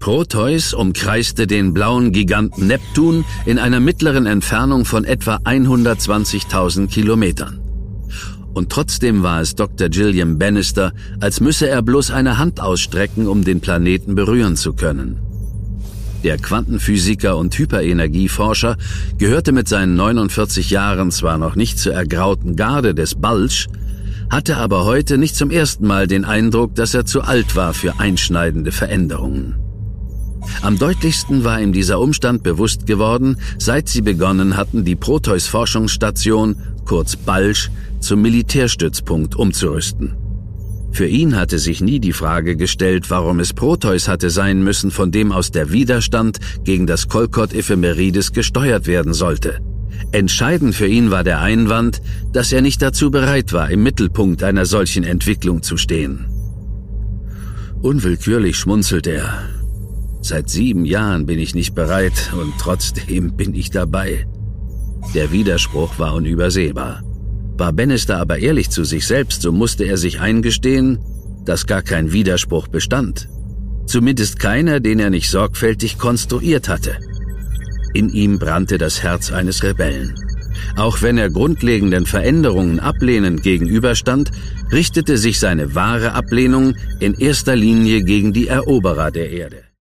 Proteus umkreiste den blauen Giganten Neptun in einer mittleren Entfernung von etwa 120.000 Kilometern. Und trotzdem war es Dr. Gilliam Bannister, als müsse er bloß eine Hand ausstrecken, um den Planeten berühren zu können. Der Quantenphysiker und Hyperenergieforscher gehörte mit seinen 49 Jahren zwar noch nicht zur ergrauten Garde des Bulge, hatte aber heute nicht zum ersten Mal den Eindruck, dass er zu alt war für einschneidende Veränderungen. Am deutlichsten war ihm dieser Umstand bewusst geworden, seit sie begonnen hatten, die Proteus-Forschungsstation, kurz Bulge, zum Militärstützpunkt umzurüsten. Für ihn hatte sich nie die Frage gestellt, warum es Proteus hatte sein müssen, von dem aus der Widerstand gegen das Kolkot Ephemeridis gesteuert werden sollte. Entscheidend für ihn war der Einwand, dass er nicht dazu bereit war, im Mittelpunkt einer solchen Entwicklung zu stehen. Unwillkürlich schmunzelte er. Seit 7 Jahren bin ich nicht bereit und trotzdem bin ich dabei. Der Widerspruch war unübersehbar. War Bannister aber ehrlich zu sich selbst, so musste er sich eingestehen, dass gar kein Widerspruch bestand. Zumindest keiner, den er nicht sorgfältig konstruiert hatte. In ihm brannte das Herz eines Rebellen. Auch wenn er grundlegenden Veränderungen ablehnend gegenüberstand, richtete sich seine wahre Ablehnung in erster Linie gegen die Eroberer der Erde.